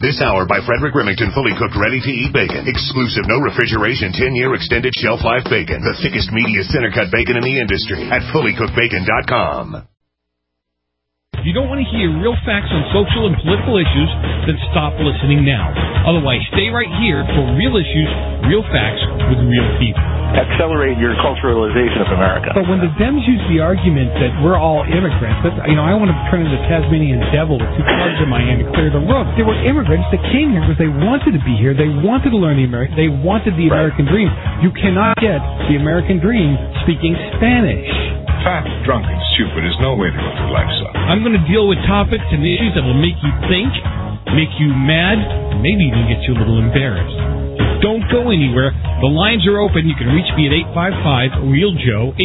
This hour by Frederick Remington, fully cooked, ready-to-eat bacon. Exclusive, no refrigeration, 10-year extended shelf life bacon. The thickest, meatiest center-cut bacon in the industry at fullycookedbacon.com. If you don't want to hear real facts on social and political issues, then stop listening now. Otherwise, stay right here for real issues, real facts with real people. Accelerate your culturalization of America. But when the Dems use the argument that we're all immigrants, I want to turn into the Tasmanian devil with two clubs in my hand to clear the road. There were immigrants that came here because they wanted to be here. They wanted to learn the American. They wanted the American dream. You cannot get the American dream speaking Spanish. Fat, drunk, and stupid is no way to go through life, son. I'm going to deal with topics and issues that will make you think, make you mad, maybe even get you a little embarrassed. Don't go anywhere. The lines are open. You can reach me at 855-REAL-JOE,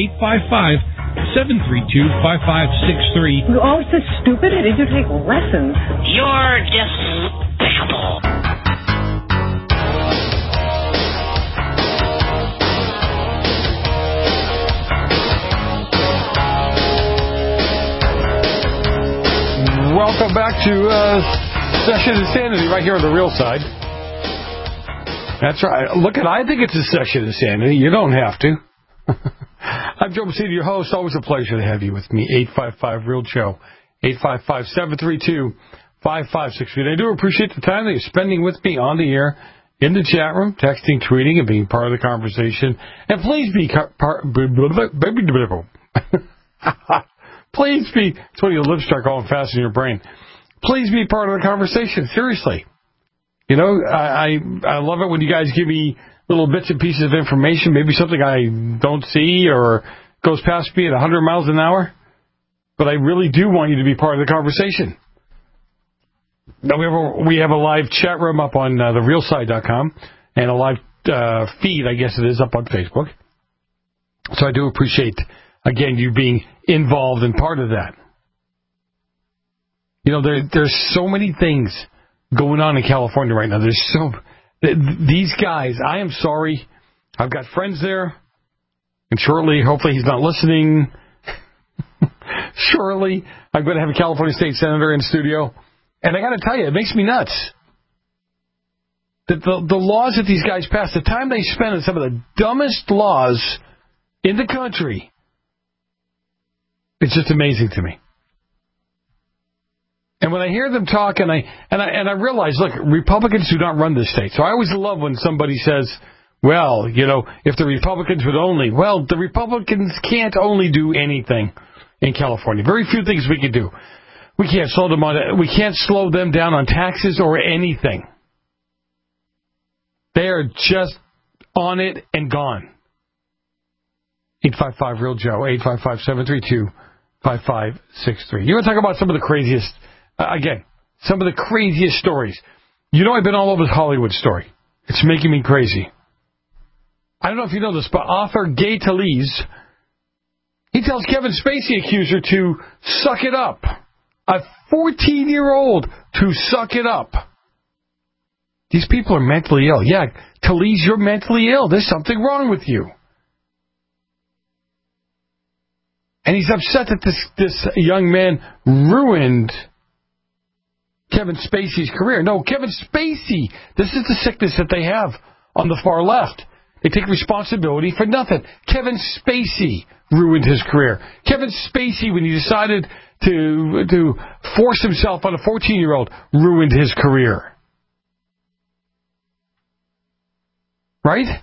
855-732-5563. You're always so stupid. I need to take lessons. You're despicable. Welcome back to Session Insanity right here on the real side. That's right. I think it's a Session Insanity. You don't have to. I'm Joe Messina, your host. Always a pleasure to have you with me. 855-REAL-JOE, 855-732-5563. I do appreciate the time that you're spending with me on the air, in the chat room, texting, tweeting, and being part of the conversation. And please be Please be, it's when your lips start going fast in your brain. Please be part of the conversation. Seriously. You know, I love it when you guys give me little bits and pieces of information, maybe something I don't see or goes past me at 100 miles an hour. But I really do want you to be part of the conversation. Now we have a live chat room up on therealside.com and a live feed, I guess it is, up on Facebook. So I do appreciate, again, you being involved and part of that. You know, there's so many things going on in California right now. These guys, I am sorry. I've got friends there. And shortly, hopefully he's not listening. Shortly, I'm going to have a California State Senator in studio. And I got to tell you, it makes me nuts. That the laws that these guys pass, the time they spend on some of the dumbest laws in the country, it's just amazing to me. And when I hear them talk, and I realize, look, Republicans do not run this state. So I always love when somebody says, well, you know, if the Republicans would only. Well, the Republicans can't only do anything in California. Very few things we can do. We can't slow them down on taxes or anything. They are just on it and gone. 855-REAL-JOE, 855-732-5563. You want to talk about some of the craziest, some of the craziest stories. You know, I've been all over the Hollywood story. It's making me crazy. I don't know if you know this, but author Gay Talese, he tells Kevin Spacey accuser to suck it up. A 14-year-old to suck it up. These people are mentally ill. Yeah, Talese, you're mentally ill. There's something wrong with you. And he's upset that this young man ruined Kevin Spacey's career. No, Kevin Spacey, this is the sickness that they have on the far left. They take responsibility for nothing. Kevin Spacey ruined his career. Kevin Spacey, when he decided to force himself on a 14-year-old, ruined his career. Right?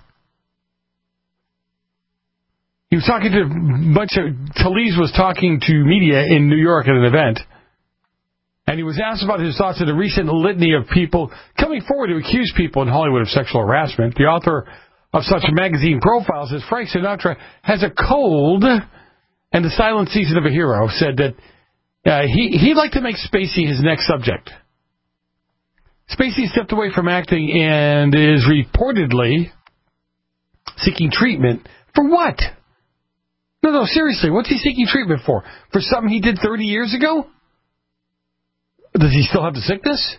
He was talking to a bunch of... Talese was talking to media in New York at an event, and he was asked about his thoughts on the recent litany of people coming forward to accuse people in Hollywood of sexual harassment. The author of such magazine profiles as Frank Sinatra has a cold and the silent season of a hero, said that he'd like to make Spacey his next subject. Spacey stepped away from acting and is reportedly seeking treatment for what? No, seriously, what's he seeking treatment for? For something he did 30 years ago? Does he still have the sickness?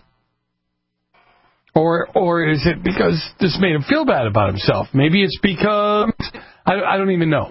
Or is it because this made him feel bad about himself? Maybe it's because... I don't even know.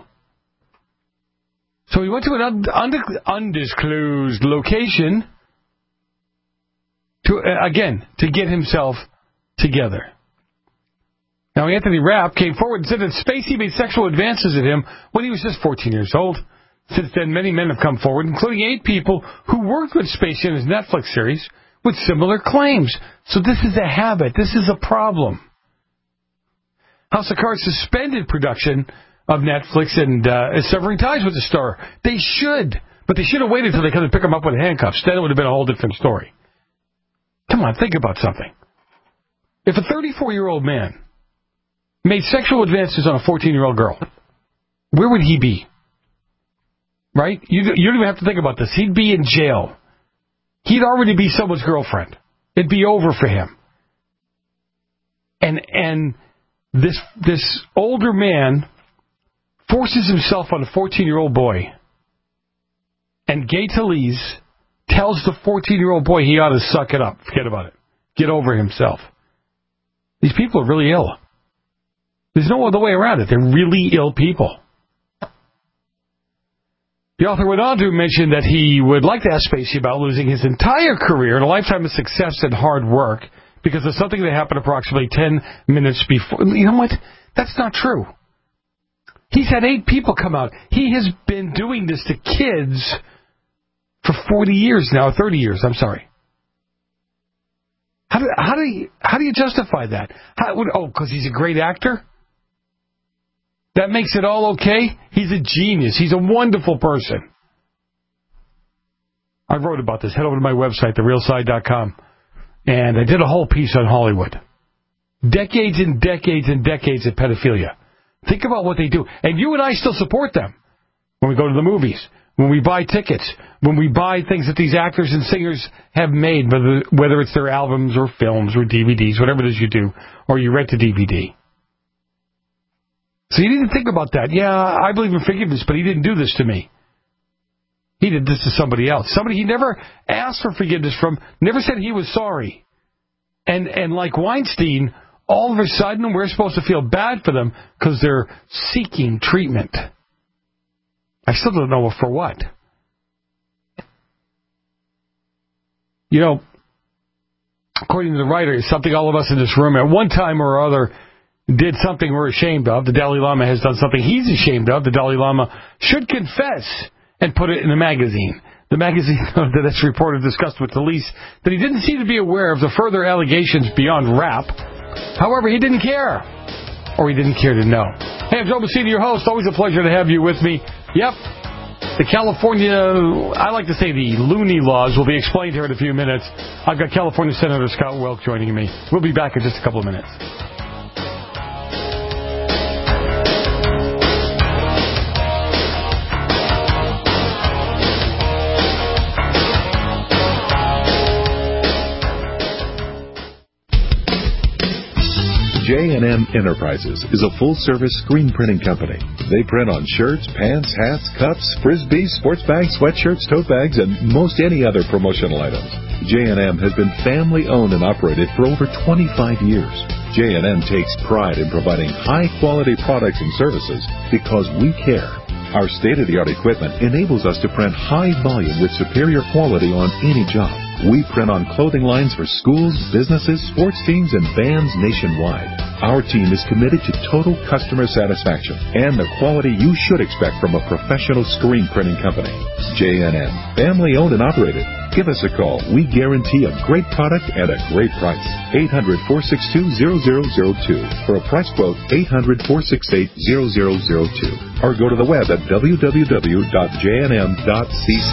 So he went to an undisclosed location to get himself together. Now, Anthony Rapp came forward and said that Spacey made sexual advances at him when he was just 14 years old. Since then, many men have come forward, including 8 people who worked with Spacey in his Netflix series with similar claims. So this is a habit. This is a problem. House of Cards suspended production of Netflix and severing ties with the star. They should, but they should have waited until they could pick him up with handcuffs. Then it would have been a whole different story. Come on, think about something. If a 34-year-old man made sexual advances on a 14-year-old girl, where would he be? Right? You don't even have to think about this. He'd be in jail. He'd already be someone's girlfriend. It'd be over for him. And this older man forces himself on a 14-year-old boy. And Gay Talese tells the 14-year-old boy he ought to suck it up. Forget about it. Get over himself. These people are really ill. There's no other way around it. They're really ill people. The author went on to mention that he would like to ask Spacey about losing his entire career and a lifetime of success and hard work because of something that happened approximately 10 minutes before. You know what? That's not true. He's had 8 people come out. He has been doing this to kids for 40 years now, 30 years, I'm sorry. How do you justify that? Because he's a great actor? That makes it all okay? He's a genius. He's a wonderful person. I wrote about this. Head over to my website, therealside.com, and I did a whole piece on Hollywood. Decades and decades and decades of pedophilia. Think about what they do. And you and I still support them when we go to the movies, when we buy tickets, when we buy things that these actors and singers have made, whether it's their albums or films or DVDs, whatever it is you do, or you rent a DVD. So you need to think about that. Yeah, I believe in forgiveness, but he didn't do this to me. He did this to somebody else. Somebody he never asked for forgiveness from, never said he was sorry. And like Weinstein, all of a sudden we're supposed to feel bad for them because they're seeking treatment. I still don't know for what. You know, according to the writer, it's something all of us in this room at one time or other did something we're ashamed of. The Dalai Lama has done something he's ashamed of. The Dalai Lama should confess and put it in a magazine. The magazine that's reported discussed with Talese that he didn't seem to be aware of the further allegations beyond rap. However, he didn't care. Or he didn't care to know. Hey, I'm Joe Messina, your host. Always a pleasure to have you with me. Yep. The California, I like to say the loony laws, will be explained here in a few minutes. I've got California Senator Scott Welch joining me. We'll be back in just a couple of minutes. J&M Enterprises is a full-service screen printing company. They print on shirts, pants, hats, cups, frisbees, sports bags, sweatshirts, tote bags, and most any other promotional items. J&M has been family-owned and operated for over 25 years. J&M takes pride in providing high-quality products and services because we care. Our state-of-the-art equipment enables us to print high volume with superior quality on any job. We print on clothing lines for schools, businesses, sports teams, and bands nationwide. Our team is committed to total customer satisfaction and the quality you should expect from a professional screen printing company. J&M, family-owned and operated. Give us a call. We guarantee a great product at a great price. 800-462-0002. For a price quote, 800-468-0002. Or go to the web at www.jnm.cc.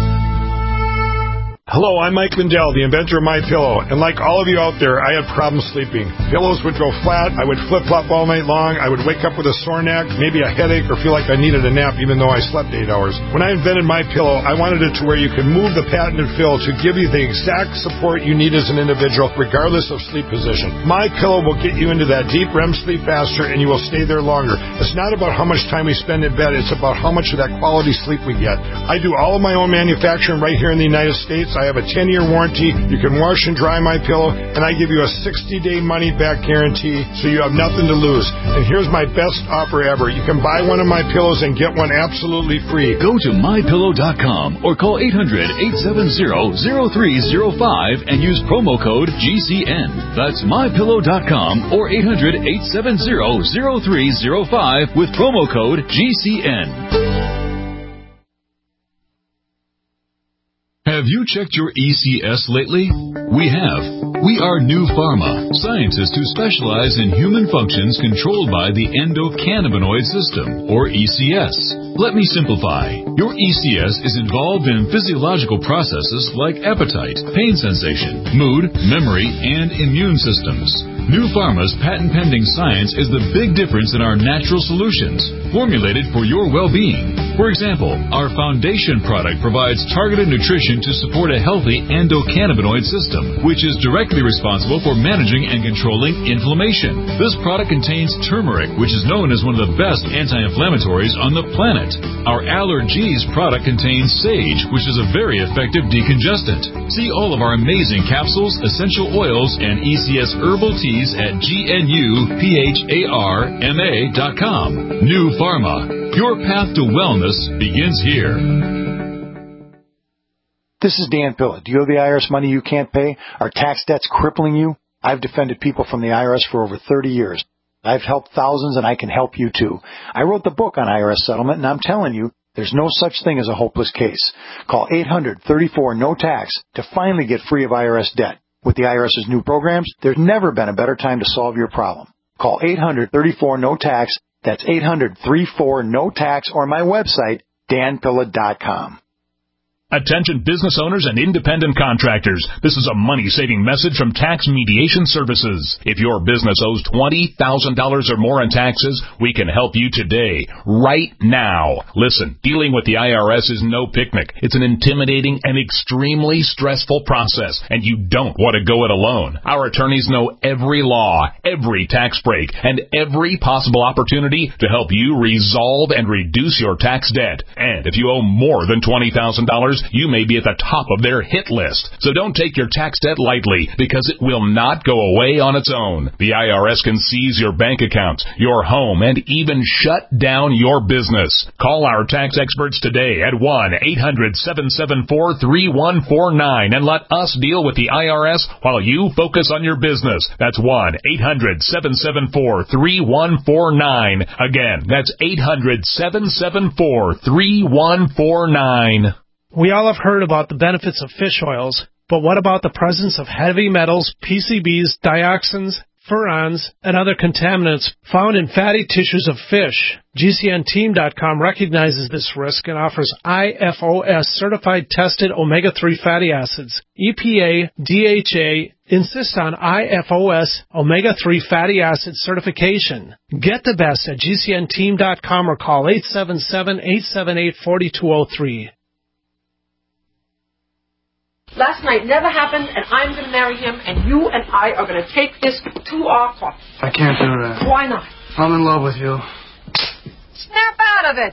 Hello, I'm Mike Lindell, the inventor of MyPillow, and like all of you out there, I had problems sleeping. Pillows would go flat, I would flip-flop all night long, I would wake up with a sore neck, maybe a headache, or feel like I needed a nap even though I slept 8 hours. When I invented MyPillow, I wanted it to where you could move the patented fill to give you the exact support you need as an individual, regardless of sleep position. MyPillow will get you into that deep REM sleep faster, and you will stay there longer. It's not about how much time we spend in bed, it's about how much of that quality sleep we get. I do all of my own manufacturing right here in the United States. I I have a 10-year warranty. You can wash and dry my pillow, and I give you a 60-day money-back guarantee, so you have nothing to lose. And here's my best offer ever. You can buy one of my pillows and get one absolutely free. Go to mypillow.com or call 800-870-0305 and use promo code GCN. That's mypillow.com or 800-870-0305 with promo code GCN. Have you checked your ECS lately? We have. We are New Pharma, scientists who specialize in human functions controlled by the endocannabinoid system, or ECS. Let me simplify. Your ECS is involved in physiological processes like appetite, pain sensation, mood, memory, and immune systems. New Pharma's patent-pending science is the big difference in our natural solutions, formulated for your well-being. For example, our foundation product provides targeted nutrition to support a healthy endocannabinoid system, which is directly responsible for managing and controlling inflammation. This product contains turmeric, which is known as one of the best anti-inflammatories on the planet. Our Allergies product contains sage, which is a very effective decongestant. See all of our amazing capsules, essential oils, and ECS herbal teas at GNUPHARMA.com. New Pharma. Your path to wellness begins here. This is Dan Pilla. Do you owe the IRS money you can't pay? Are tax debts crippling you? I've defended people from the IRS for over 30 years. I've helped thousands, and I can help you too. I wrote the book on IRS settlement, and I'm telling you, there's no such thing as a hopeless case. Call 800-34-NO-TAX to finally get free of IRS debt. With the IRS's new programs, there's never been a better time to solve your problem. Call 800-34-NO-TAX. That's 800-34-NO-TAX, or my website, danpilla.com. Attention business owners and independent contractors. This is a money-saving message from Tax Mediation Services. If your business owes $20,000 or more in taxes, we can help you today, right now. Listen, dealing with the IRS is no picnic. It's an intimidating and extremely stressful process, and you don't want to go it alone. Our attorneys know every law, every tax break, and every possible opportunity to help you resolve and reduce your tax debt. And if you owe more than $20,000, you may be at the top of their hit list. So don't take your tax debt lightly, because it will not go away on its own. The IRS can seize your bank accounts, your home, and even shut down your business. Call our tax experts today at 1-800-774-3149 and let us deal with the IRS while you focus on your business. That's 1-800-774-3149. Again, that's 800-774-3149. We all have heard about the benefits of fish oils, but what about the presence of heavy metals, PCBs, dioxins, furans, and other contaminants found in fatty tissues of fish? GCNteam.com recognizes this risk and offers IFOS certified tested omega-3 fatty acids. EPA, DHA insist on IFOS omega-3 fatty acid certification. Get the best at GCNteam.com or call 877-878-4203. Last night never happened, and I'm going to marry him, and you and I are going to take this to our court. I can't do that. Why not? I'm in love with you. Snap out of it.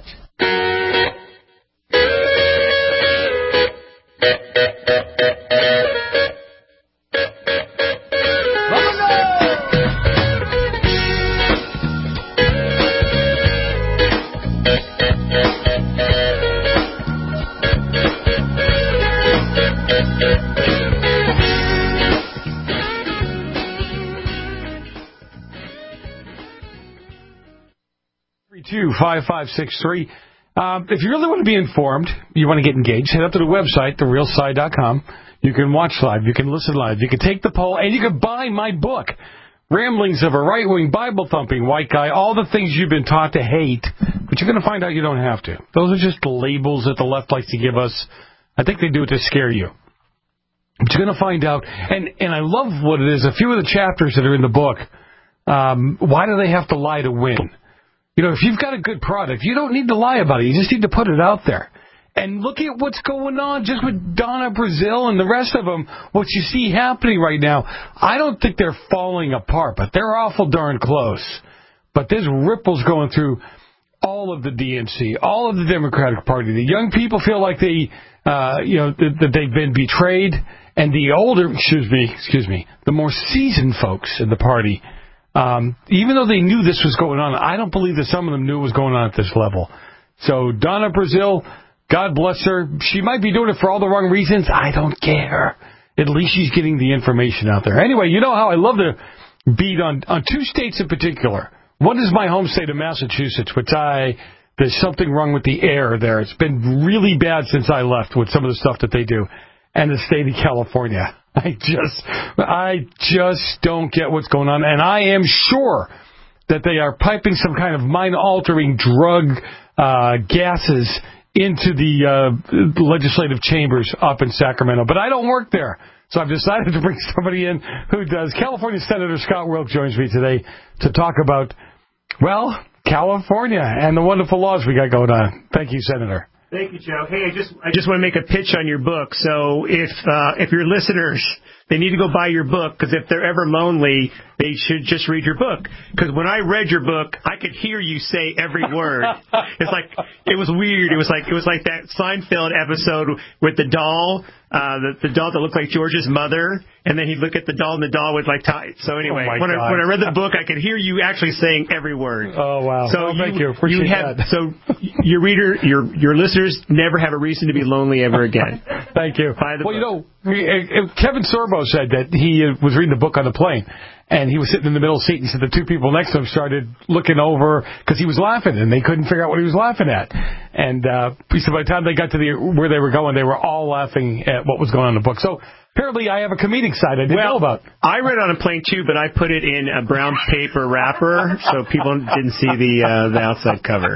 $332-5563. If you really want to be informed, you want to get engaged, head up to the website, therealside.com. You can watch live, you can listen live, you can take the poll, and you can buy my book, Ramblings of a Right-Wing Bible-Thumping White Guy, all the things you've been taught to hate, but you're going to find out you don't have to. Those are just labels that the left likes to give us. I think they do it to scare you. But you're going to find out, and I love what it is, a few of the chapters that are in the book, why do they have to lie to win? You know, if you've got a good product, you don't need to lie about it. You just need to put it out there. And look at what's going on just with Donna Brazil and the rest of them, what you see happening right now. I don't think they're falling apart, but they're awful darn close. But there's ripples going through all of the DNC, all of the Democratic Party. The young people feel like they, that they've been betrayed, and the older, the more seasoned folks in the party, even though they knew this was going on, I don't believe that some of them knew it was going on at this level. So Donna Brazile, God bless her. She might be doing it for all the wrong reasons. I don't care. At least she's getting the information out there. Anyway, you know how I love to beat on two states in particular. One is my home state of Massachusetts, there's something wrong with the air there. It's been really bad since I left with some of the stuff that they do. And the state of California. I just don't get what's going on. And I am sure that they are piping some kind of mind-altering drug gases into the legislative chambers up in Sacramento. But I don't work there. So I've decided to bring somebody in who does. California Senator Scott Wilk joins me today to talk about, California and the wonderful laws we got going on. Thank you, Senator. Thank you, Joe. Hey, I just want to make a pitch on your book. So if your listeners, they need to go buy your book, because if they're ever lonely, they should just read your book. Because when I read your book, I could hear you say every word. It was weird. It was like that Seinfeld episode with the doll, the doll that looked like George's mother, and then he'd look at the doll, and the doll would So anyway, when I read the book, I could hear you actually saying every word. Oh wow! So thank you. Appreciate that. So your listeners never have a reason to be lonely ever again. Thank you. Kevin Sorbo said that he was reading the book on the plane, and he was sitting in the middle seat, and he said the two people next to him started looking over because he was laughing, and they couldn't figure out what he was laughing at. And he said by the time they got to where they were going, they were all laughing at what was going on in the book. So apparently I have a comedic side I didn't know about. I read on a plane, too, but I put it in a brown paper wrapper so people didn't see the outside cover.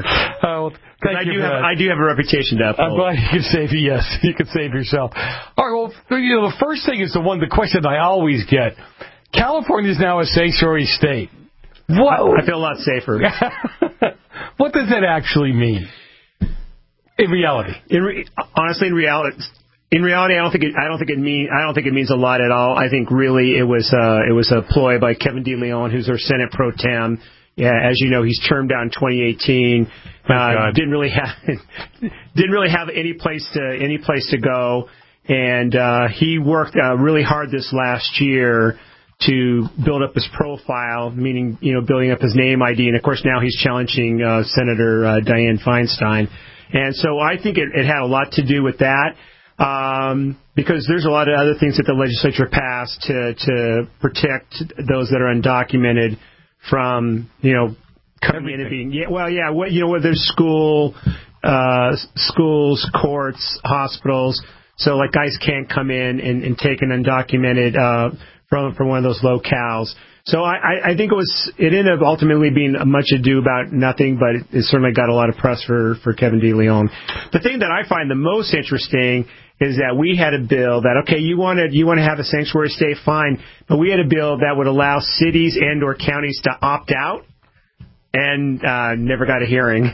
I do have a reputation to uphold. I'm glad you can save you. Yes, you can save yourself. All right, well, the first thing is the question I always get. California is now a sanctuary state. What? I feel a lot safer. What does that actually mean? In reality? Honestly, in reality, I don't think it means a lot at all. I think really it was a ploy by Kevin DeLeon, who's our Senate pro tem. Yeah, as you know, he's termed out in 2018. Didn't really have any place to go, and he worked really hard this last year to build up his profile, meaning building up his name ID, and of course now he's challenging Senator Dianne Feinstein, and so I think it had a lot to do with that. Because there's a lot of other things that the legislature passed to protect those that are undocumented from, coming in and being, there's schools, courts, hospitals. So like guys can't come in and take an undocumented, from one of those locales. So I think it ended up ultimately being much ado about nothing, but it certainly got a lot of press for Kevin DeLeon. The thing that I find the most interesting is that we had a bill that, okay, you want to have a sanctuary state, fine, but we had a bill that would allow cities and or counties to opt out, and never got a hearing.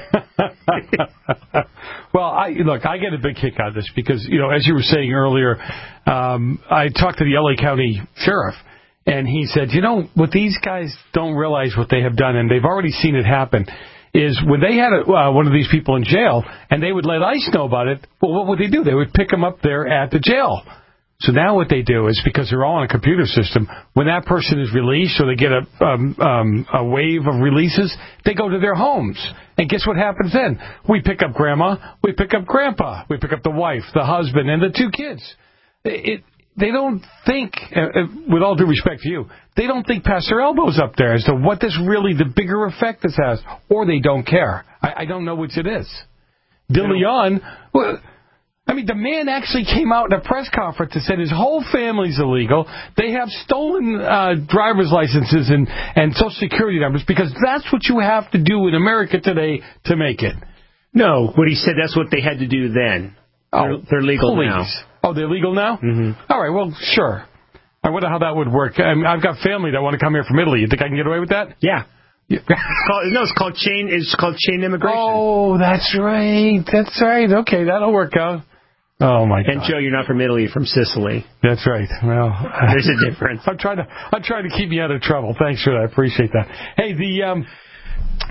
Well, I get a big kick out of this because, as you were saying earlier, I talked to the LA County Sheriff, and he said, what these guys don't realize what they have done, and they've already seen it happen, is when they had one of these people in jail, and they would let ICE know about it, well, what would they do? They would pick them up there at the jail. So now what they do is, because they're all on a computer system, when that person is released or they get a wave of releases, they go to their homes. And guess what happens then? We pick up grandma, we pick up grandpa, we pick up the wife, the husband, and the two kids. They don't think, with all due respect to you, they don't think past their elbows up there as to what this really, the bigger effect this has, or they don't care. I don't know which it is. DeLeon, the man actually came out in a press conference and said his whole family's illegal. They have stolen driver's licenses and Social Security numbers because that's what you have to do in America today to make it. No, what he said, that's what they had to do then. They're legal now. Oh, they're legal now? Mm-hmm. All right, well, sure. I wonder how that would work. I've got family that want to come here from Italy. You think I can get away with that? Yeah. It's called chain immigration. Oh, that's right. That's right. Okay, that'll work out. Oh my God. And Joe, you're not from Italy, you're from Sicily. That's right. Well, there's a difference. I'm trying to keep me out of trouble. Thanks for that. I appreciate that. Hey,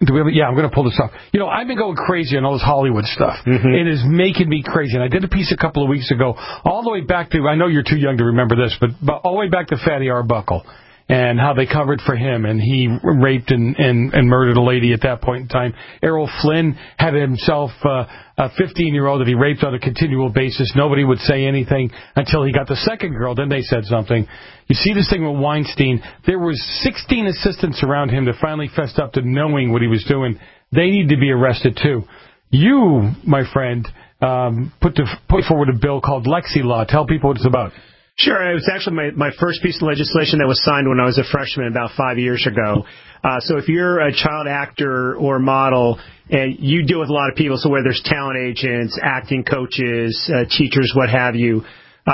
I'm going to pull this off. I've been going crazy on all this Hollywood stuff. It is making me crazy. And I did a piece a couple of weeks ago, all the way back to, I know you're too young to remember this, but all the way back to Fatty Arbuckle and how they covered for him. And he raped and murdered a lady at that point in time. Errol Flynn had himself a 15-year-old that he raped on a continual basis. Nobody would say anything until he got the second girl. Then they said something. You see this thing with Weinstein. There was 16 assistants around him that finally fessed up to knowing what he was doing. They need to be arrested, too. You, my friend, put forward a bill called Lexi Law. Tell people what it's about. Sure. It was actually my first piece of legislation that was signed when I was a freshman about 5 years ago. So if you're a child actor or model and you deal with a lot of people, so whether there's talent agents, acting coaches, teachers, what have you,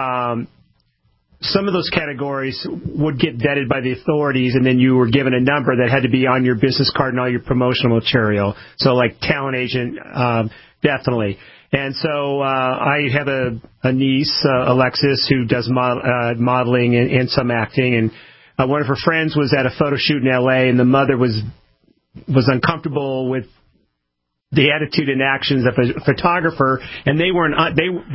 some of those categories would get vetted by the authorities, and then you were given a number that had to be on your business card and all your promotional material. So like talent agent, definitely. And so I have a niece, Alexis, who does modeling and some acting. And one of her friends was at a photo shoot in L.A., and the mother was uncomfortable with the attitude and actions of a photographer, and they were not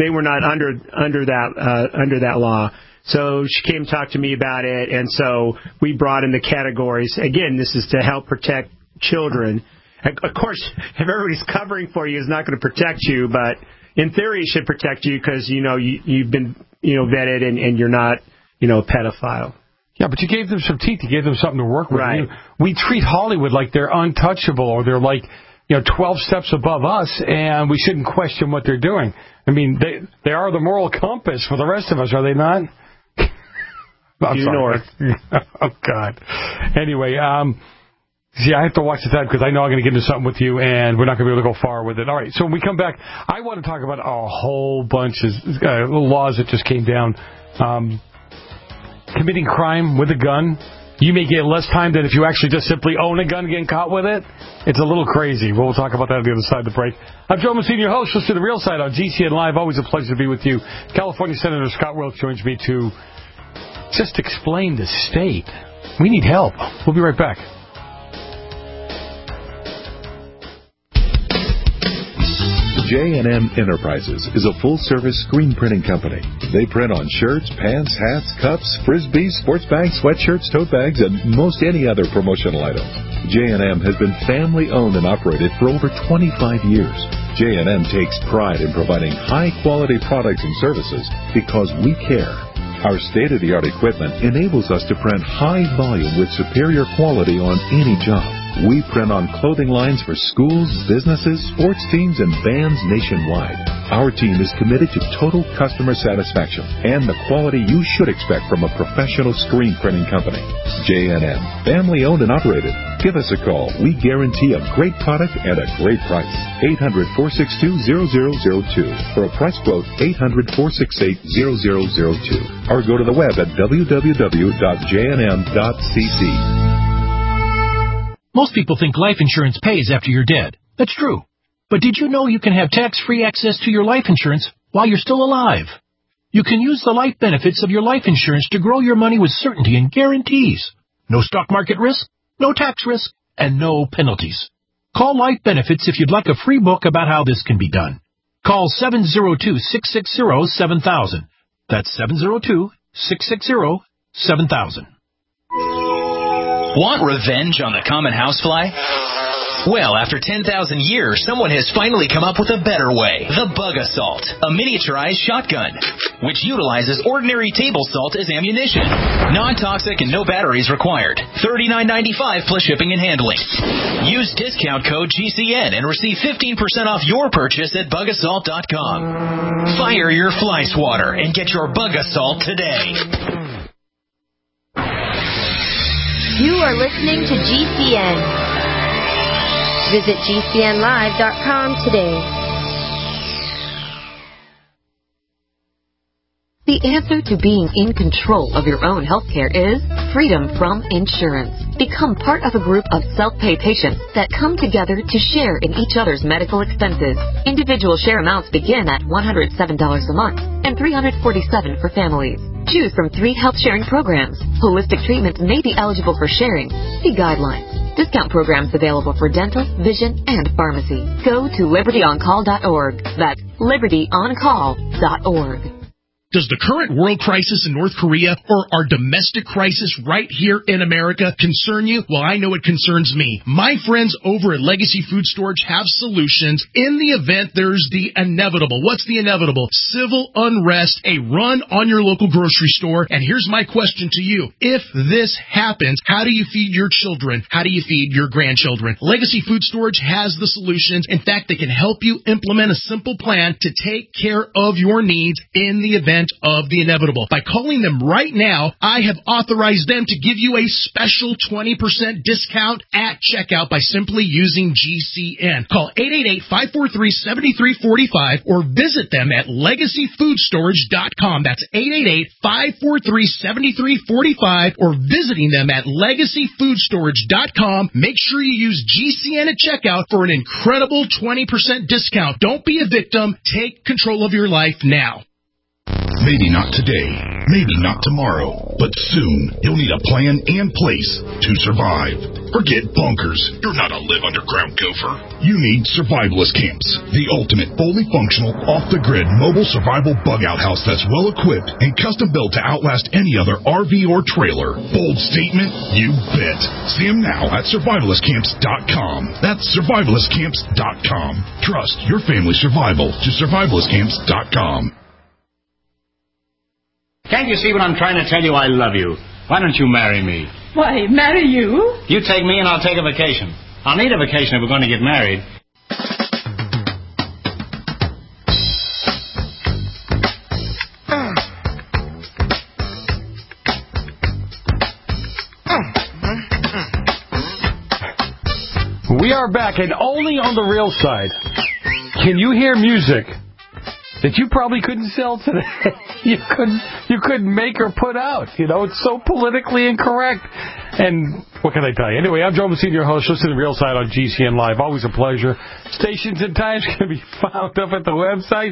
under that law. So she came and talked to me about it, and so we brought in the categories. Again, this is to help protect children. Of course, if everybody's covering for you, is not going to protect you, but in theory, it should protect you because you've been vetted and you're not a pedophile. Yeah, but you gave them some teeth. You gave them something to work with. Right. We treat Hollywood like they're untouchable or they're like 12 steps above us, and we shouldn't question what they're doing. I mean, they are the moral compass for the rest of us, are they not? North. Oh, God. Anyway, I have to watch the time because I know I'm going to get into something with you, and we're not going to be able to go far with it. All right, so when we come back, I want to talk about a whole bunch of laws that just came down. Committing crime with a gun, you may get less time than if you actually just simply own a gun and get caught with it. It's a little crazy. We'll talk about that on the other side of the break. I'm Joe Messina, your host. Listen to The Real Side on GCN Live. Always a pleasure to be with you. California Senator Scott Welch joins me to just explain the state. We need help. We'll be right back. J&M Enterprises is a full-service screen printing company. They print on shirts, pants, hats, cups, frisbees, sports bags, sweatshirts, tote bags, and most any other promotional item. J&M has been family-owned and operated for over 25 years. J&M takes pride in providing high-quality products and services because we care. Our state-of-the-art equipment enables us to print high volume with superior quality on any job. We print on clothing lines for schools, businesses, sports teams, and bands nationwide. Our team is committed to total customer satisfaction and the quality you should expect from a professional screen printing company. J&M, family-owned and operated. Give us a call. We guarantee a great product at a great price. 800-462-0002. For a price quote, 800-468-0002. Or go to the web at www.jnm.cc. Most people think life insurance pays after you're dead. That's true. But did you know you can have tax-free access to your life insurance while you're still alive? You can use the life benefits of your life insurance to grow your money with certainty and guarantees. No stock market risk, no tax risk, and no penalties. Call Life Benefits if you'd like a free book about how this can be done. Call 702-660-7000. That's 702-660-7000. Want revenge on the common housefly? Well, after 10,000 years, someone has finally come up with a better way. The Bug Assault, a miniaturized shotgun, which utilizes ordinary table salt as ammunition. Non-toxic and no batteries required. $39.95 plus shipping and handling. Use discount code GCN and receive 15% off your purchase at bugassault.com. Fire your fly swatter and get your Bug Assault today. You are listening to GCN. Visit GCNlive.com today. The answer to being in control of your own healthcare is freedom from insurance. Become part of a group of self-pay patients that come together to share in each other's medical expenses. Individual share amounts begin at $107 a month and $347 for families. Choose from 3 health sharing programs. Holistic treatments may be eligible for sharing. See guidelines. Discount programs available for dental, vision, and pharmacy. Go to libertyoncall.org. That's libertyoncall.org. Does the current world crisis in North Korea or our domestic crisis right here in America concern you? Well, I know it concerns me. My friends over at Legacy Food Storage have solutions in the event there's the inevitable. What's the inevitable? Civil unrest, a run on your local grocery store. And here's my question to you. If this happens, how do you feed your children? How do you feed your grandchildren? Legacy Food Storage has the solutions. In fact, they can help you implement a simple plan to take care of your needs in the event of the inevitable. By calling them right now, I have authorized them to give you a special 20% discount at checkout by simply using GCN. Call 888-543-7345 or visit them at legacyfoodstorage.com. That's 888-543-7345 or visiting them at legacyfoodstorage.com. Make sure you use GCN at checkout for an incredible 20% discount. Don't be a victim. Take control of your life now. Maybe not today, maybe not tomorrow, but soon you'll need a plan and place to survive. Forget bunkers. You're not a live underground gopher. You need Survivalist Camps, the ultimate fully functional, off-the-grid mobile survival bug-out house that's well-equipped and custom-built to outlast any other RV or trailer. Bold statement? You bet. See them now at survivalistcamps.com. That's survivalistcamps.com. Trust your family's survival to survivalistcamps.com. Can't you see what I'm trying to tell you? I love you. Why don't you marry me? Why, marry you? You take me and I'll take a vacation. I'll need a vacation if we're going to get married. We are back, and only on the real side can you hear music that you probably couldn't sell today. You couldn't make or put out. You know, it's so politically incorrect. And what can I tell you? Anyway, I'm Joe Messina, your host. Listen to Real Side on GCN Live. Always a pleasure. Stations and times can be found up at the website.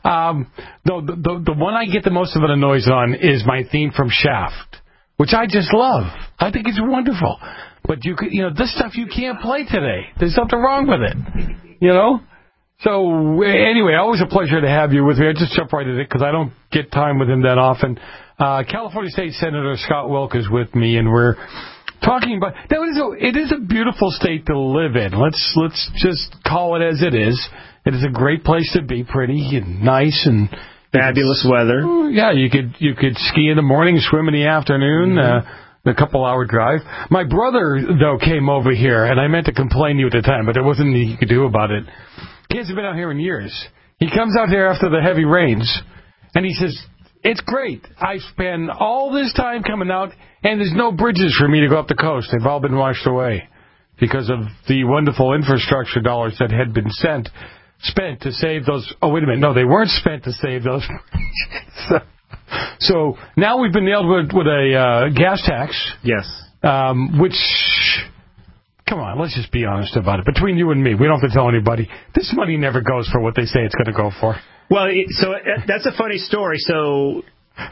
The one I get the most of an noise on is my theme from Shaft, which I just love. I think it's wonderful. But this stuff you can't play today. There's something wrong with it. You know? So, anyway, always a pleasure to have you with me. I just jump right at it because I don't get time with him that often. California State Senator Scott Wilk is with me, and we're talking about... It is a beautiful state to live in. Let's just call it as it is. It is a great place to be, pretty and nice and... Fabulous weather. Yeah, you could ski in the morning, swim in the afternoon, a couple-hour drive. My brother, though, came over here, and I meant to complain to you at the time, but there wasn't anything he could do about it. He hasn't been out here in years. He comes out here after the heavy rains, and he says, it's great. I spend all this time coming out, and there's no bridges for me to go up the coast. They've all been washed away because of the wonderful infrastructure dollars that had been spent to save those. Oh, wait a minute. No, they weren't spent to save those bridges. So now we've been nailed with a gas tax. Yes. Which... Come on, let's just be honest about it. Between you and me, we don't have to tell anybody. This money never goes for what they say it's going to go for. Well, that's a funny story. So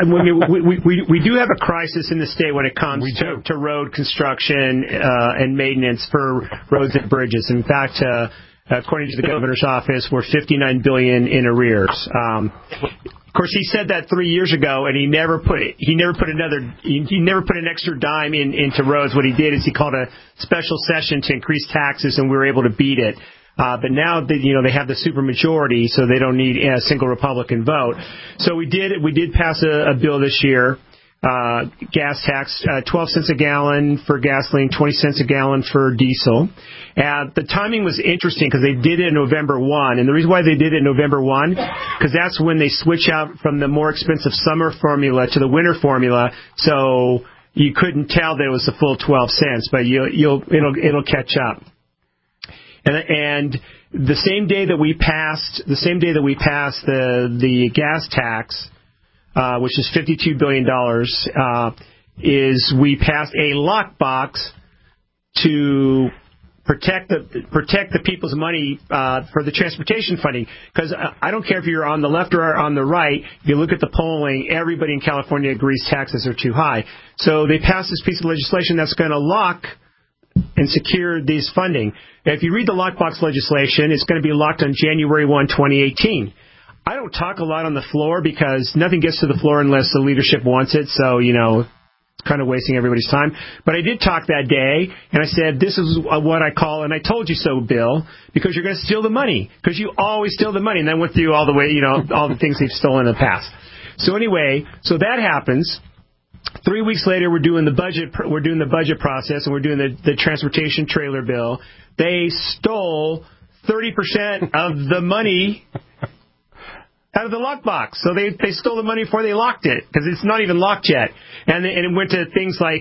we do have a crisis in the state when it comes to road construction and maintenance for roads and bridges. In fact, according to the governor's office, we're $59 billion in arrears. Of course, he said that 3 years ago, and he never put an extra dime into roads. What he did is he called a special session to increase taxes, and we were able to beat it. But now that they have the supermajority, so they don't need a single Republican vote. So we did pass a bill this year. Gas tax, 12 cents a gallon for gasoline, 20 cents a gallon for diesel. The timing was interesting because they did it in November 1. And the reason why they did it in November 1, because that's when they switch out from the more expensive summer formula to the winter formula. So you couldn't tell that it was the full 12 cents, but it'll catch up. And the same day that we passed the gas tax, which is $52 billion, is we passed a lockbox to protect the people's money for the transportation funding. Because I don't care if you're on the left or on the right, if you look at the polling, everybody in California agrees taxes are too high. So they passed this piece of legislation that's going to lock and secure this funding. If you read the lockbox legislation, it's going to be locked on January 1, 2018. I don't talk a lot on the floor because nothing gets to the floor unless the leadership wants it. So, kind of wasting everybody's time. But I did talk that day, and I said, this is what I call, and I told you so, Bill, because you're going to steal the money, because you always steal the money. And then went through all the way, all the things they've stolen in the past. So anyway, so that happens. 3 weeks later, we're doing the budget process, and we're doing the transportation trailer bill. They stole 30% of the money out of the lockbox. So they stole the money before they locked it, because it's not even locked yet. And it went to things like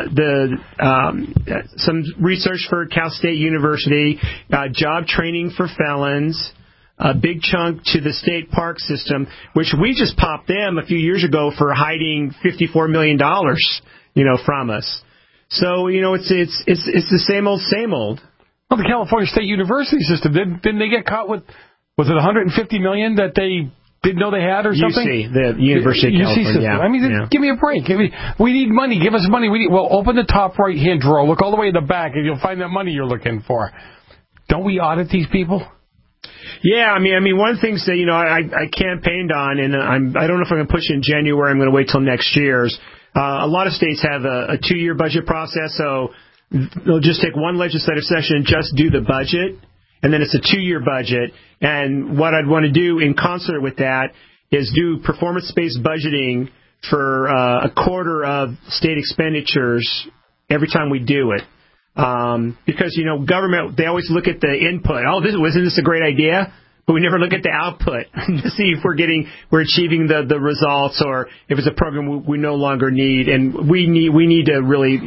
some research for Cal State University, job training for felons, a big chunk to the state park system, which we just popped them a few years ago for hiding $54 million, from us. So, it's the same old. Well, the California State University system, didn't they get caught with, was it $150 million that they didn't know they had or something? UC, the University of California. System. Yeah. I mean, give me a break. We need money. Give us money. Open the top right-hand drawer. Look all the way in the back, and you'll find that money you're looking for. Don't we audit these people? Yeah, I mean, one of the things that, I campaigned on, and I don't know if I'm going to push it in January. I'm going to wait till next year's. A lot of states have a 2-year budget process, so they'll just take one legislative session and just do the budget, and then it's a 2-year budget. And what I'd want to do in concert with that is do performance-based budgeting for a quarter of state expenditures every time we do it. Because, government, they always look at the input. Oh, wasn't this a great idea? But we never look at the output to see if we're achieving the results, or if it's a program we no longer need. And we need to really,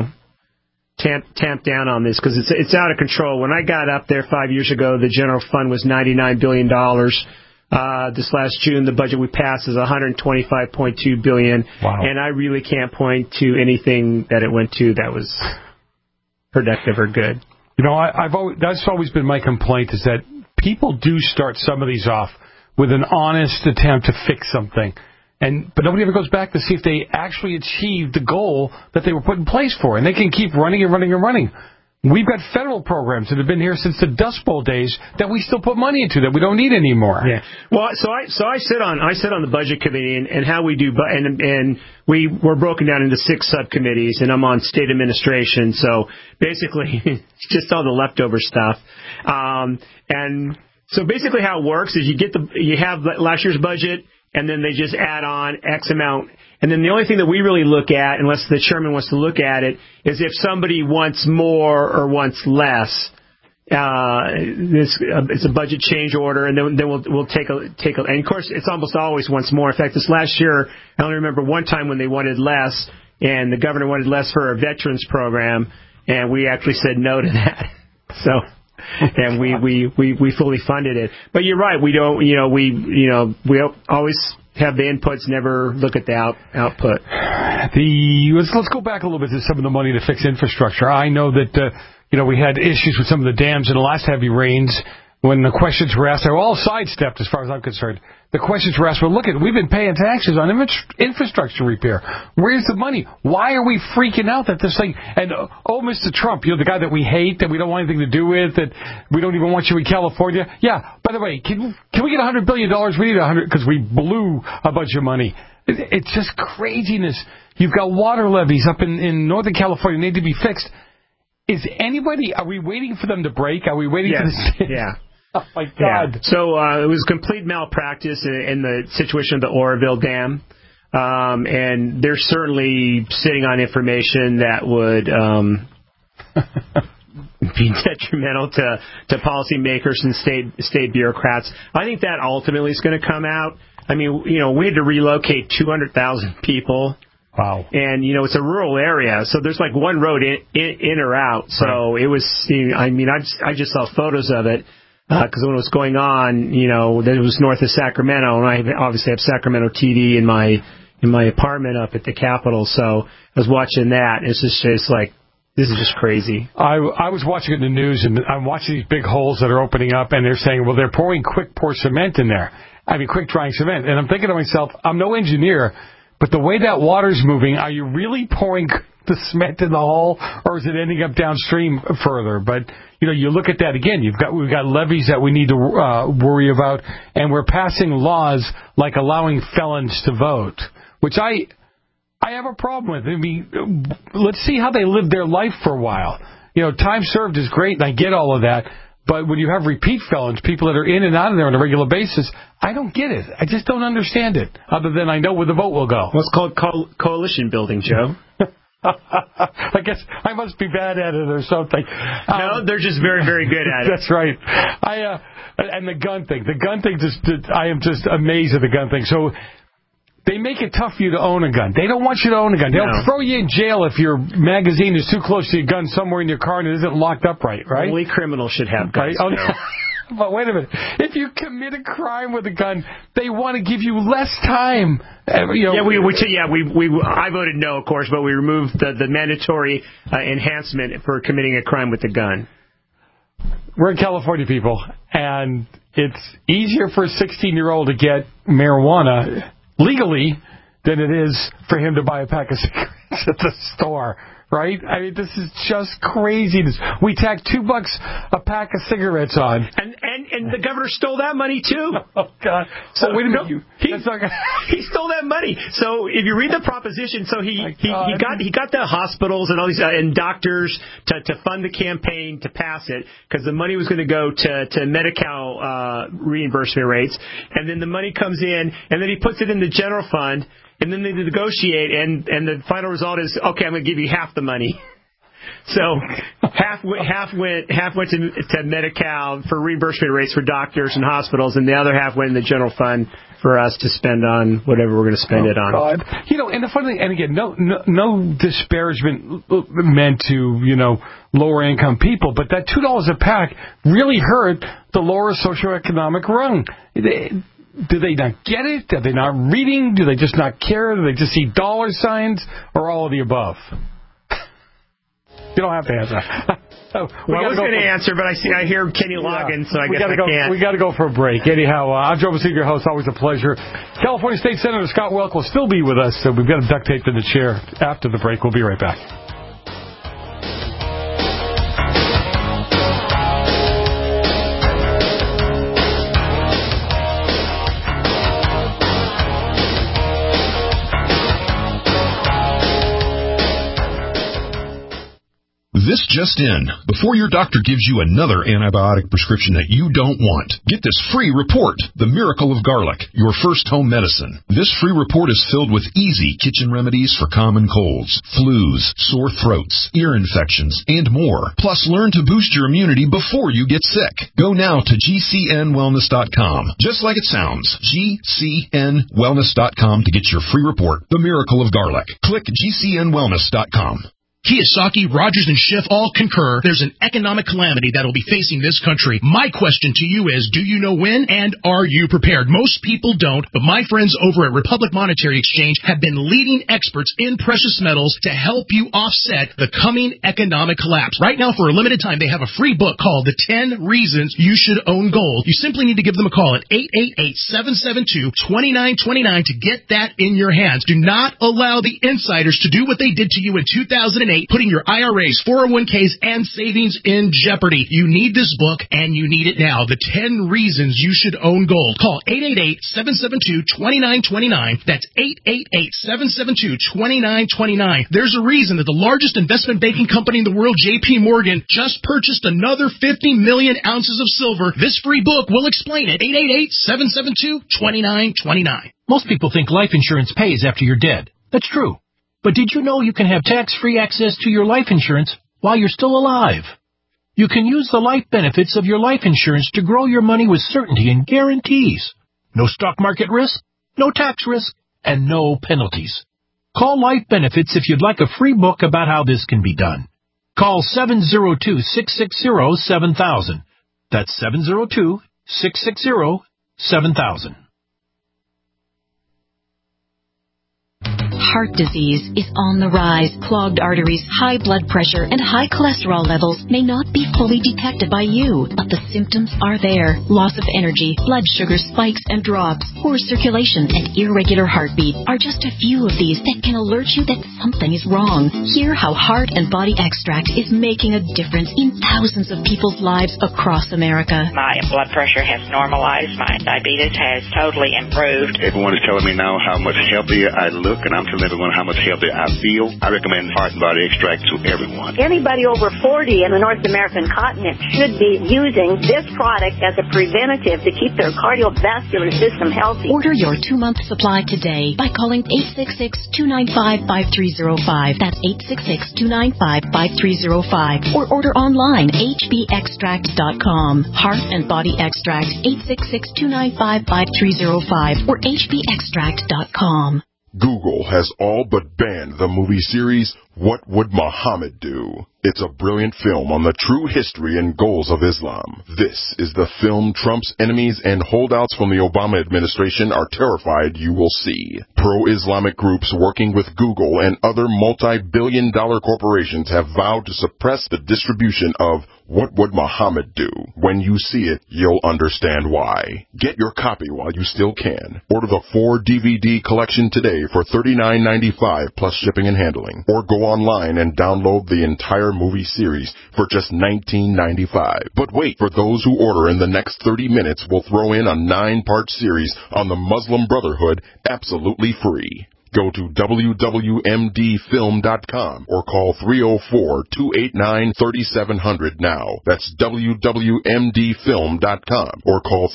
tamp down on this, because it's out of control. When I got up there 5 years ago, the general fund was $99 billion. This last June, the budget we passed is $125.2 billion. Wow. And I really can't point to anything that it went to that was productive or good. That's always been my complaint, is that people do start some of these off with an honest attempt to fix something, but nobody ever goes back to see if they actually achieved the goal that they were put in place for, and they can keep running and running and running. We've got federal programs that have been here since the Dust Bowl days that we still put money into that we don't need anymore. Yeah. Well, so I sit on the budget committee, and how we do, and we're broken down into 6 subcommittees, and I'm on state administration. So basically, it's just all the leftover stuff. And so basically, how it works is you have last year's budget, and then they just add on X amount. And then the only thing that we really look at, unless the chairman wants to look at it, is if somebody wants more or wants less. It's a budget change order, and then we'll take a. And of course, it's almost always wants more. In fact, this last year, I only remember one time when they wanted less, and the governor wanted less for our veterans program, and we actually said no to that. So. And we fully funded it. But you're right. We don't. We always have the inputs, never look at the output. Let's go back a little bit to some of the money to fix infrastructure. I know that we had issues with some of the dams in the last heavy rains. When the questions were asked, they were all sidestepped as far as I'm concerned. The questions were asked, well, look, we've been paying taxes on infrastructure repair. Where's the money? Why are we freaking out that this thing, and Mr. Trump, the guy that we hate, that we don't want anything to do with, that we don't even want you in California. Yeah, by the way, can we get $100 billion? We need 100 because we blew a bunch of money. It's just craziness. You've got water levees up in Northern California need to be fixed. Are we waiting for them to break? Are we waiting for this? Yeah. Oh, my God. Yeah. So it was complete malpractice in the situation of the Oroville Dam. And they're certainly sitting on information that would be detrimental to policymakers and state bureaucrats. I think that ultimately is going to come out. I mean, we had to relocate 200,000 people. Wow. And, it's a rural area, so there's like one road in or out. So Right. It was, I just saw photos of it. Because when it was going on, that it was north of Sacramento, and I obviously have Sacramento TV in my apartment up at the Capitol, so I was watching that. It's just like, this is just crazy. I was watching it in the news, and I'm watching these big holes that are opening up, and they're saying, well, they're pouring quick pour cement in there. Quick drying cement. And I'm thinking to myself, I'm no engineer, but the way that water's moving, are you really pouring the cement in the hole, or is it ending up downstream further? But you look at that again. We've got levees that we need to worry about, and we're passing laws like allowing felons to vote, which I have a problem with. I mean, let's see how they live their life for a while. Time served is great, and I get all of that. But when you have repeat felons, people that are in and out of there on a regular basis, I don't get it. I just don't understand it, other than I know where the vote will go. Well, it's called coalition building, Joe. I guess I must be bad at it or something. No, they're just very, very good at it. That's right. And the gun thing. I am just amazed at the gun thing. So they make it tough for you to own a gun. They don't want you to own a gun. They'll throw you in jail if your magazine is too close to your gun somewhere in your car and it isn't locked up right? Only criminals should have guns. Right? But wait a minute. If you commit a crime with a gun, they want to give you less time. I voted no, of course, but we removed the mandatory enhancement for committing a crime with a gun. We're in California, people, and it's easier for a 16-year-old to get marijuana legally than it is for him to buy a pack of cigarettes at the store, right? I mean, this is just craziness. We tack $2 a pack of cigarettes on. And the governor stole that money, too. Oh, God. So wait a minute. He stole that money. So if you read the proposition, so he got the hospitals and all these and doctors to fund the campaign to pass it, because the money was going to go to Medi-Cal reimbursement rates, and then the money comes in, and then he puts it in the general fund, and then they negotiate, and the final result is, okay, I'm going to give you half the money. So half went to Medi-Cal for reimbursement rates for doctors and hospitals, and the other half went in the general fund for us to spend on whatever we're going to spend it on. God. And the funny thing, and again, no disparagement meant to lower income people, but that $2 a pack really hurt the lower socioeconomic rung. Do they not get it? Are they not reading? Do they just not care? Do they just see dollar signs, or all of the above? You don't have to answer. I was going to answer, but I hear Kenny Loggins, so I guess I can't. We got to go for a break. Anyhow, I'm Joe Vasile, your host. Always a pleasure. California State Senator Scott Welk will still be with us, so we've got him duct taped in the chair. After the break, we'll be right back. This just in. Before your doctor gives you another antibiotic prescription that you don't want, get this free report, The Miracle of Garlic, your first home medicine. This free report is filled with easy kitchen remedies for common colds, flus, sore throats, ear infections, and more. Plus, learn to boost your immunity before you get sick. Go now to GCNwellness.com. Just like it sounds, GCNwellness.com to get your free report, The Miracle of Garlic. Click GCNwellness.com. Kiyosaki, Rogers, and Schiff all concur there's an economic calamity that will be facing this country. My question to you is, do you know when, and are you prepared? Most people don't, but my friends over at Republic Monetary Exchange have been leading experts in precious metals to help you offset the coming economic collapse. Right now, for a limited time, they have a free book called The 10 Reasons You Should Own Gold. You simply need to give them a call at 888-772-2929 to get that in your hands. Do not allow the insiders to do what they did to you in 2008. Putting your IRAs, 401ks, and savings in jeopardy. You need this book, and you need it now. The 10 Reasons You Should Own Gold. Call 888-772-2929. That's 888-772-2929. There's a reason that the largest investment banking company in the world, J.P. Morgan, just purchased another 50 million ounces of silver. This free book will explain it. 888-772-2929. Most people think life insurance pays after you're dead. That's true. But did you know you can have tax-free access to your life insurance while you're still alive? You can use the life benefits of your life insurance to grow your money with certainty and guarantees. No stock market risk, no tax risk, and no penalties. Call Life Benefits if you'd like a free book about how this can be done. Call 702-660-7000. That's 702-660-7000. heart disease is on the rise. Clogged arteries, high blood pressure, and high cholesterol levels may not be fully detected by you, but the symptoms are there. Loss of energy, blood sugar spikes and drops, poor circulation, and irregular heartbeat are just a few of these that can alert you that something is wrong. Hear how Heart and Body Extract is making a difference in thousands of people's lives across America. My blood pressure has normalized. My diabetes has totally improved. Everyone is telling me now how much healthier I look, and I'm telling everyone how much healthier I feel. I recommend Heart and Body Extract to everyone. Anybody over 40 in the North American continent should be using this product as a preventative to keep their cardiovascular system healthy. Order your 2-month supply today by calling 866-295-5305. That's 866-295-5305. Or order online, hbextract.com. Heart and Body Extract, 866-295-5305 or hbextract.com. Google has all but banned the movie series What Would Muhammad Do? It's a brilliant film on the true history and goals of Islam. This is the film Trump's enemies and holdouts from the Obama administration are terrified you will see. Pro-Islamic groups working with Google and other multi-billion-dollar corporations have vowed to suppress the distribution of What Would Muhammad Do? When you see it, you'll understand why. Get your copy while you still can. Order the 4-DVD collection today for $39.95 plus shipping and handling. Or go online and download the entire movie series for just $19.95. But wait, for those who order in the next 30 minutes, we'll throw in a 9-part series on the Muslim Brotherhood absolutely free. Go to wwmdfilm.com or call 304-289-3700 now. That's wwmdfilm.com or call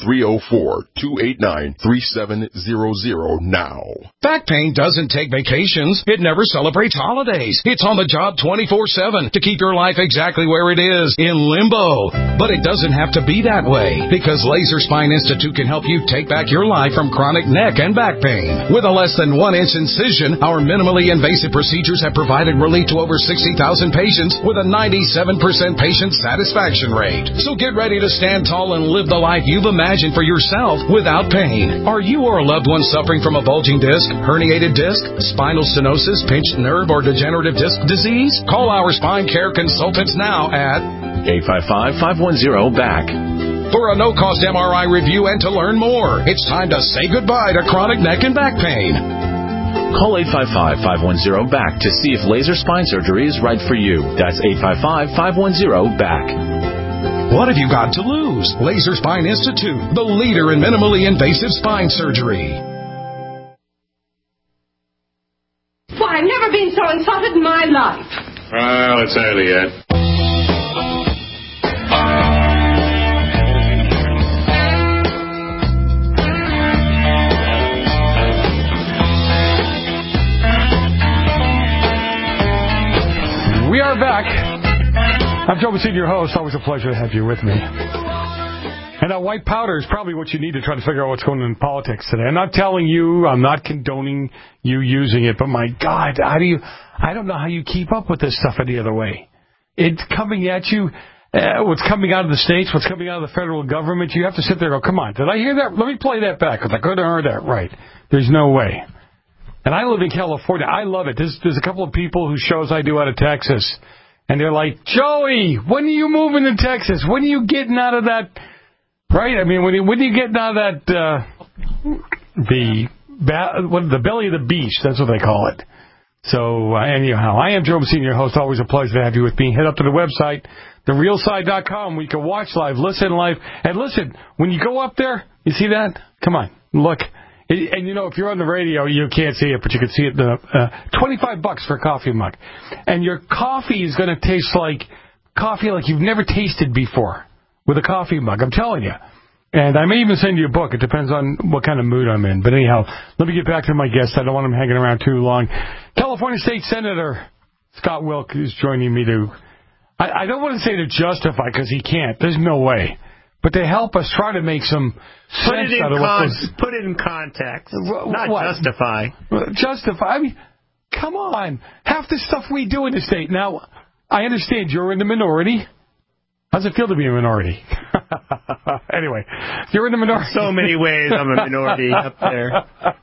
304-289-3700 now. Back pain doesn't take vacations. It never celebrates holidays. It's on the job 24/7 to keep your life exactly where it is, in limbo. But it doesn't have to be that way, because Laser Spine Institute can help you take back your life from chronic neck and back pain. With a less than 1-inch incision, our minimally invasive procedures have provided relief to over 60,000 patients with a 97% patient satisfaction rate. So get ready to stand tall and live the life you've imagined for yourself without pain. Are you or a loved one suffering from a bulging disc, herniated disc, spinal stenosis, pinched nerve, or degenerative disc disease? Call our spine care consultants now at 855-510-BACK. For a no-cost MRI review and to learn more. It's time to say goodbye to chronic neck and back pain. Call 855-510-BACK to see if laser spine surgery is right for you. That's 855-510-BACK. What have you got to lose? Laser Spine Institute, the leader in minimally invasive spine surgery. Why, I've never been so insulted in my life. Well, it's early yet. We are back. I'm Joe Messina, your host. Always a pleasure to have you with me. And that white powder is probably what you need to try to figure out what's going on in politics today. I'm not telling you, I'm not condoning you using it, but my God, I don't know how you keep up with this stuff any other way. It's coming at you, what's coming out of the states, what's coming out of the federal government. You have to sit there and go, come on, did I hear that? Let me play that back, because I couldn't hear that right. There's no way. And I live in California. I love it. There's a couple of people whose shows I do out of Texas, and they're like, Joey, when are you moving to Texas? When are you getting out of that? Right? I mean, when are you getting out of that? The belly of the beast. That's what they call it. So anyhow, I am Joe Messina, your host. Always a pleasure to have you with me. Head up to the website, therealside.com, where you can watch live, listen live, and listen. When you go up there, you see that? Come on, look. And, you know, if you're on the radio, you can't see it, but you can see it. $25 for a coffee mug. And your coffee is going to taste like coffee like you've never tasted before with a coffee mug. I'm telling you. And I may even send you a book. It depends on what kind of mood I'm in. But anyhow, let me get back to my guest. I don't want him hanging around too long. California State Senator Scott Wilk is joining me to, I don't want to say to justify, because he can't. There's no way. But to help us try to make some sense out of what was... Put it in context, not justify. Justify? I mean, come on. Half the stuff we do in the state. Now, I understand you're in the minority. How's it feel to be a minority? Anyway, you're in the minority. So many ways I'm a minority up there.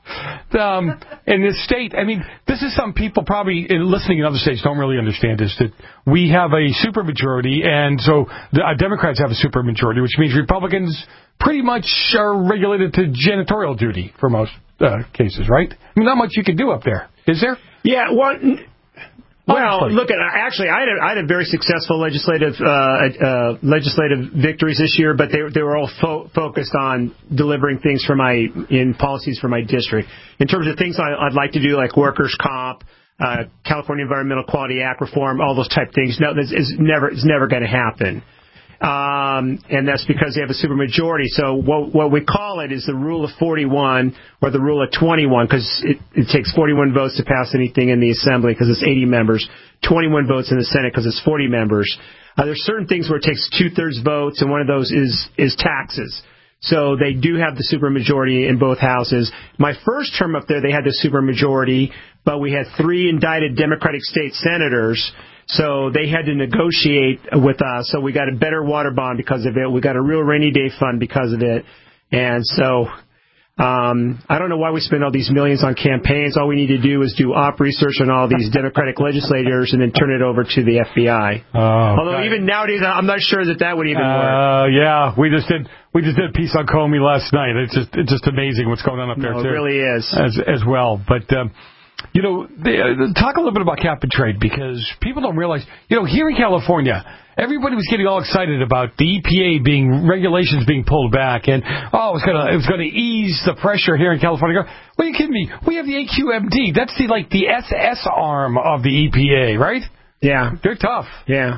in this state, I mean, this is some people probably listening in other states don't really understand is that we have a supermajority, and so the Democrats have a supermajority, which means Republicans pretty much are regulated to janitorial duty for most cases, right? I mean, not much you can do up there, is there? Yeah, well, look, actually, I had a very successful legislative victories this year, but they were all focused on delivering things in policies for my district. In terms of things I'd like to do, like workers' comp, California Environmental Quality Act reform, all those type things, no, it's never going to happen. And that's because they have a supermajority. So what we call it is the rule of 41 or the rule of 21, because it takes 41 votes to pass anything in the Assembly because it's 80 members, 21 votes in the Senate because it's 40 members. There's certain things where it takes 2/3 votes, and one of those is taxes. So they do have the supermajority in both houses. My first term up there, they had the supermajority, but we had 3 indicted Democratic state senators. So they had to negotiate with us. So we got a better water bond because of it. We got a real rainy day fund because of it. And so I don't know why we spend all these millions on campaigns. All we need to do is do op research on all these Democratic legislators and then turn it over to the FBI. Although even nowadays, I'm not sure that would even work. Yeah, we just did a piece on Comey last night. It's just amazing what's going on up there too. It really is as well. But talk a little bit about cap and trade, because people don't realize, here in California, everybody was getting all excited about the EPA regulations being pulled back, and it was going to ease the pressure here in California. What are you kidding me? We have the AQMD. That's the SS arm of the EPA, right? Yeah, they're tough. Yeah,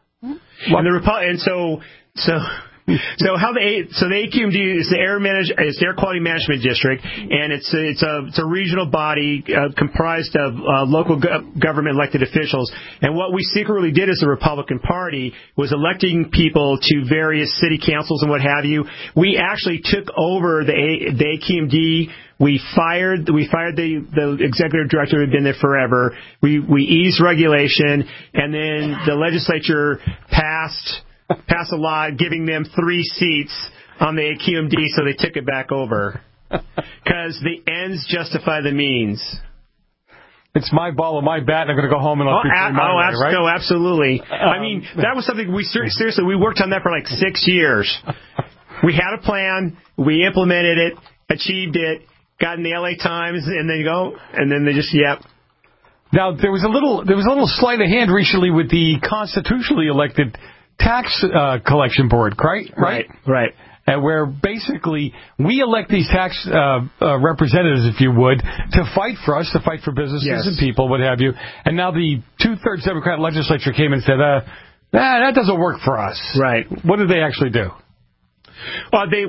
So the AQMD is the Air Quality Management District, and it's a regional body comprised of local government elected officials. And what we secretly did as the Republican Party was electing people to various city councils and what have you. We actually took over the AQMD. We fired the executive director who had been there forever. We eased regulation, and then the legislature passed a law giving them 3 seats on the AQMD, so they took it back over. Because the ends justify the means. It's my ball and my bat, and I'm going to go home and I'll be right? No, absolutely. I mean, that was something seriously, we worked on that for like 6 years. We had a plan, we implemented it, achieved it, got in the LA Times, and then they just, yep. Now, there was a little sleight of hand recently with the constitutionally elected tax collection board, right? Right. And where basically we elect these tax representatives, if you would, to fight for us, to fight for businesses and people, what have you. And now the 2/3 Democrat legislature came and said, that doesn't work for us. Right. What did they actually do? Well, they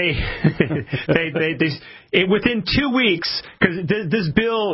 within 2 weeks, because this bill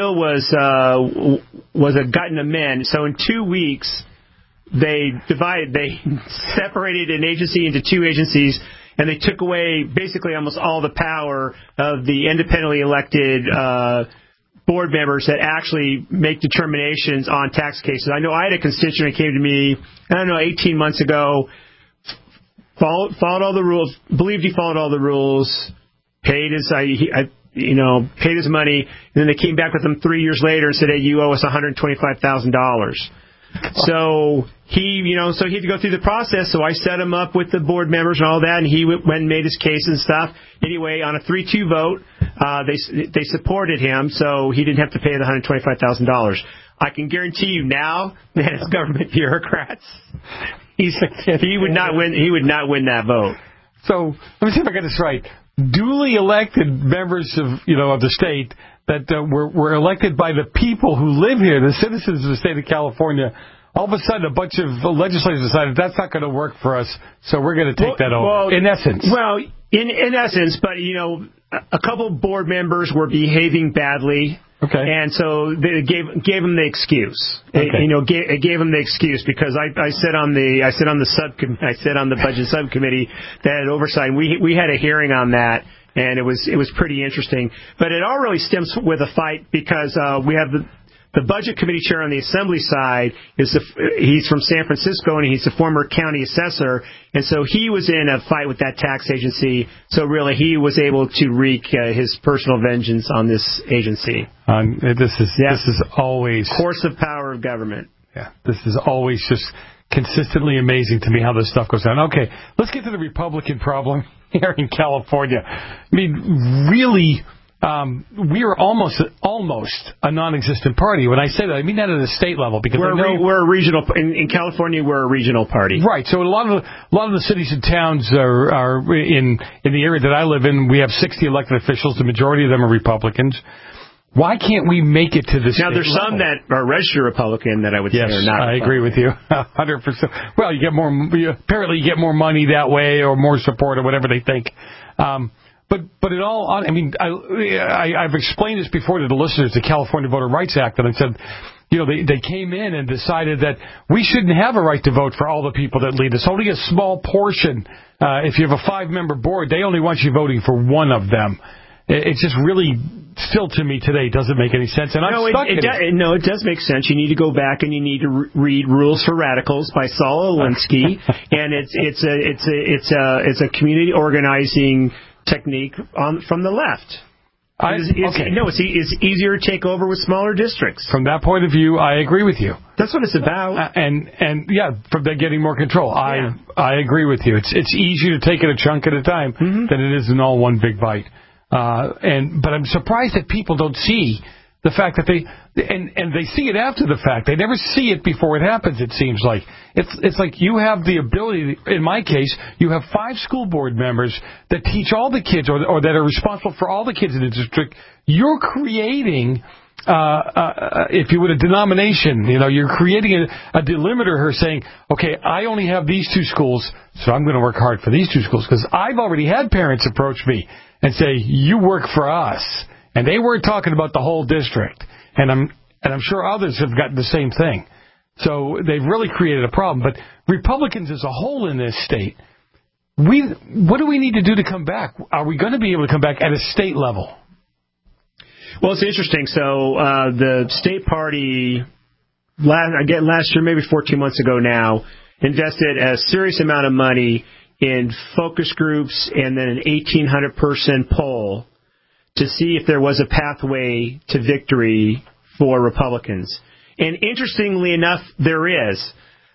was a gut and amend. So in 2 weeks, they separated an agency into 2 agencies, and they took away basically almost all the power of the independently elected board members that actually make determinations on tax cases. I know I had a constituent that came to me, 18 months ago, followed all the rules, believed he followed all the rules, paid his money, and then they came back with him 3 years later and said, hey, you owe us $125,000. So he had to go through the process. So I set him up with the board members and all that, and he went and made his case and stuff. Anyway, on a 3-2 vote, they supported him, so he didn't have to pay the $125,000. I can guarantee you now that as government bureaucrats, he would not win. He would not win that vote. So let me see if I get this right. Duly elected members of the state that were elected by the people who live here, the citizens of the state of California. All of a sudden, a bunch of legislators decided that's not going to work for us, so we're going to take that over. Well, in essence. Well, in essence, but a couple of board members were behaving badly. Okay. And so they gave them the excuse. Okay. It gave them the excuse because I sit on the budget subcommittee that had oversight. And we had a hearing on that, and it was pretty interesting. But it all really stems with a fight because we have The budget committee chair on the assembly side he's from San Francisco, and he's a former county assessor, and so he was in a fight with that tax agency. So really, he was able to wreak his personal vengeance on this agency. This is always course of power of government. Yeah, this is always just consistently amazing to me how this stuff goes down. Okay, let's get to the Republican problem here in California. I mean, really. We are almost a non-existent party. When I say that, I mean that at a state level, because we're a regional in California. We're a regional party, right? So a lot of the cities and towns are in the area that I live in. We have 60 elected officials. The majority of them are Republicans. Why can't we make it to this? Now, there's some that are registered Republican that I would say are not. I agree with you 100%. Well, you get more. Apparently, you get more money that way, or more support, or whatever they think. But it all, I mean, I've explained this before to the listeners, the California Voter Rights Act, and I said, they came in and decided that we shouldn't have a right to vote for all the people that lead us. Only a small portion. If you have a 5-member board, they only want you voting for one of them. It's just really, still to me today, doesn't make any sense. And I'm stuck in it. No, it does make sense. You need to go back and you need to read Rules for Radicals by Saul Alinsky, and it's a community organizing technique from the left. It's easier to take over with smaller districts. From that point of view, I agree with you. That's what it's about. And yeah, from getting more control. Yeah. I agree with you. It's easier to take it a chunk at a time than it is in all one big bite. But I'm surprised that people don't see the fact that they see it after the fact. They never see it before it happens, it seems like. It's like you have the ability, in my case, you have 5 school board members that teach all the kids or that are responsible for all the kids in the district. You're creating, if you would, a denomination. You're creating a delimiter here saying, okay, I only have these 2 schools, so I'm going to work hard for these 2 schools. Because I've already had parents approach me and say, you work for us. And they weren't talking about the whole district. And I'm sure others have gotten the same thing. So they've really created a problem. But Republicans as a whole in this state, what do we need to do to come back? Are we going to be able to come back at a state level? Well, it's interesting. So the state party, last year, maybe 14 months ago now, invested a serious amount of money in focus groups and then an 1,800-person poll to see if there was a pathway to victory for Republicans. And interestingly enough, there is.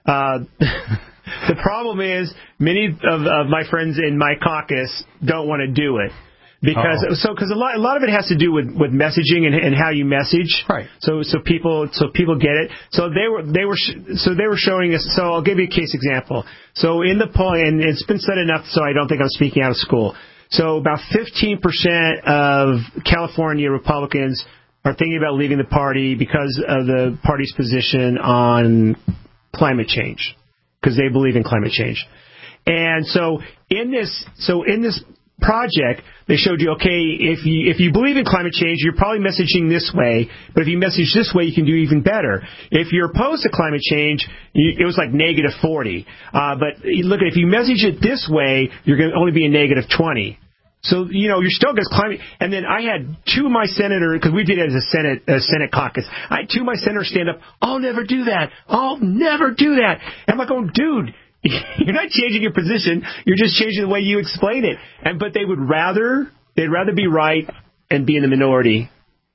The problem is many of my friends in my caucus don't want to do it. Because a lot of it has to do with messaging and how you message. Right. So people get it. So they were showing us. So I'll give you a case example. So in the poll, and it's been said enough, so I don't think I'm speaking out of school. So about 15% of California Republicans are thinking about leaving the party because of the party's position on climate change, because they believe in climate change. And so in this project, they showed you, okay, if you believe in climate change, you're probably messaging this way, but if you message this way, you can do even better. If you're opposed to climate change, it was like -40. But look, if you message it this way, you're going to only be a -20. So, you're still against climate. And then I had 2 of my senators, because we did it as a Senate caucus. I had 2 of my senators stand up, I'll never do that. I'll never do that. And I'm like, oh, dude, you're not changing your position. You're just changing the way you explain it. But they'd rather be right and be in the minority.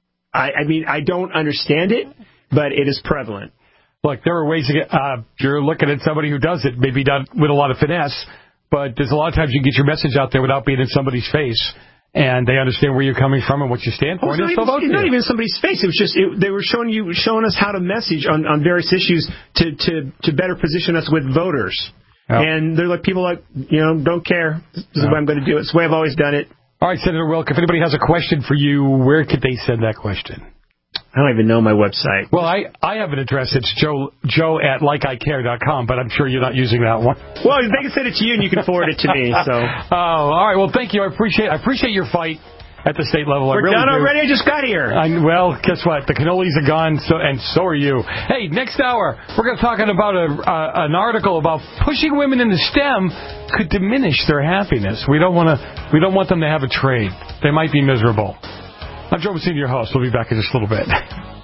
I mean, I don't understand it, but it is prevalent. Look, there are ways to get, you're looking at somebody who does it, maybe not with a lot of finesse, but there's a lot of times you can get your message out there without being in somebody's face, and they understand where you're coming from and what you stand for. It's not even somebody's face. It was just they were showing us how to message on various issues to better position us with voters. Yep. And they're like, people don't care. This is the way I'm going to do it. It's the way I've always done it. All right, Senator Wilk, if anybody has a question for you, where could they send that question? I don't even know my website. Well, I have an address. It's joe@likeicare.com, but I'm sure you're not using that one. Well, they can send it to you, and you can forward it to me. So. Oh, all right. Well, thank you. I appreciate your fight at the state level. We're done already? I just got here. Well, guess what? The cannolis are gone, so are you. Hey, next hour, we're going to talk about an article about pushing women into STEM could diminish their happiness. We don't want them to have a trade. They might be miserable. I'm Joe Messina, your host. We'll be back in just a little bit.